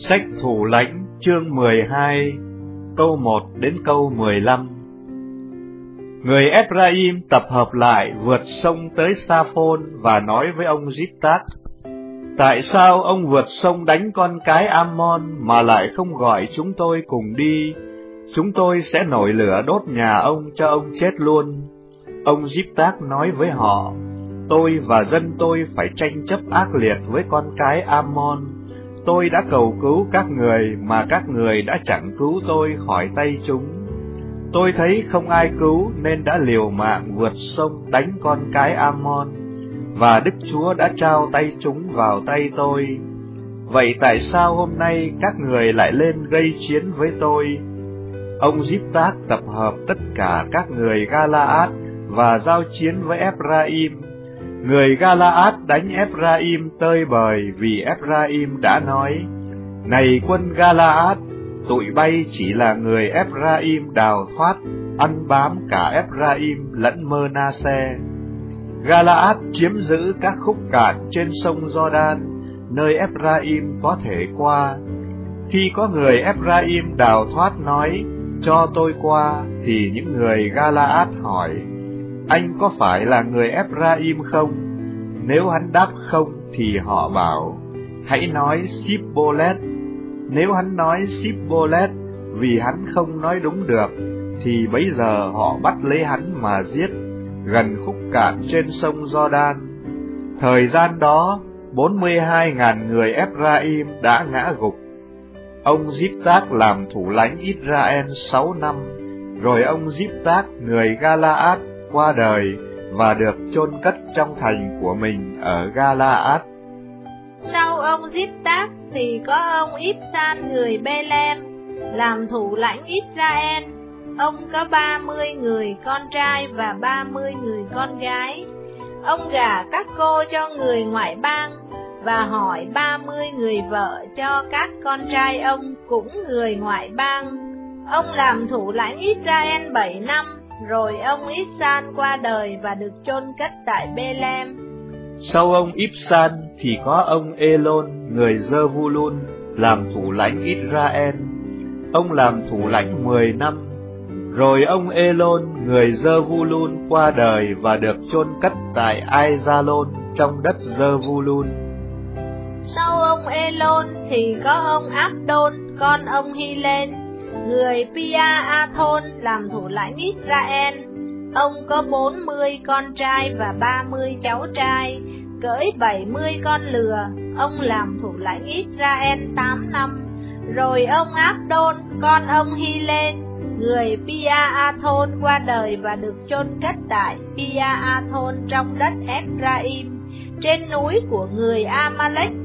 Sách Thủ Lãnh chương 12, câu 1 đến câu 15. Người Ephraim tập hợp lại vượt sông tới Sa-phôn và nói với ông Giếp-tát: Tại sao ông vượt sông đánh con cái Ammon mà lại không gọi chúng tôi cùng đi? Chúng tôi sẽ nổi lửa đốt nhà ông cho ông chết luôn. Ông Giếp-tát nói với họ: Tôi và dân tôi phải tranh chấp ác liệt với con cái Ammon. Tôi đã cầu cứu các người mà các người đã chẳng cứu tôi khỏi tay chúng. Tôi thấy không ai cứu nên đã liều mạng vượt sông đánh con cái Ammon, và Đức Chúa đã trao tay chúng vào tay tôi. Vậy tại sao hôm nay các người lại lên gây chiến với tôi? Ông Giếp-tát tập hợp tất cả các người Ga-la-át và giao chiến với Ephraim. Người Ga-la-át đánh Ephraim tơi bời vì Ephraim đã nói: Này quân Ga-la-át, tụi bay chỉ là người Ephraim đào thoát, ăn bám cả Ephraim lẫn Mơ-na-se. Ga-la-át chiếm giữ các khúc cạn trên sông Giođan, nơi Ephraim có thể qua. Khi có người Ephraim đào thoát nói: Cho tôi qua, thì những người Ga-la-át hỏi: Anh có phải là người Ephraim không? Nếu hắn đáp không, thì họ bảo: Hãy nói Sip-bô-lét. Nếu hắn nói Sip-bô-lét vì hắn không nói đúng được, thì bấy giờ họ bắt lấy hắn mà giết, gần khúc cạn trên sông Giođan. Thời gian đó, 42.000 người Ephraim đã ngã gục. Ông Giếp-tát làm thủ lãnh Israel 6 năm, rồi ông Giếp-tát người Ga-la-át qua đời và được chôn cất trong thành của mình ở Ga-la-át. Sau ông Giếp-tát thì có ông Íp-san người Bê-lem làm thủ lãnh Israel. Ông có 30 người con trai và 30 người con gái. Ông gả các cô cho người ngoại bang và hỏi 30 người vợ cho các con trai ông cũng người ngoại bang. Ông làm thủ lãnh Israel 7 năm, rồi ông Íp-san qua đời và được chôn cất tại Bê-lem. Sau ông Íp-san thì có ông Elôn người Giơ-vu-lun làm thủ lãnh Israel. Ông làm thủ lãnh 10 năm, rồi ông Elôn người Giơ-vu-lun qua đời và được chôn cất tại Ai-gia-lôn trong đất Giơ-vu-lun. Sau ông Elôn thì có ông Áp-đôn con ông Hi-lên người Pia-a-thôn làm thủ lãnh Israel. Ông có 40 con trai và 30 cháu trai, cưỡi 70 con lừa. Ông làm thủ lãnh Israel 8 năm. Rồi ông Áp-đôn con ông Hi-lên người Pia-a-thôn qua đời và được chôn cất tại Pia-a-thôn trong đất Ephraim, trên núi của người A-ma-lếch.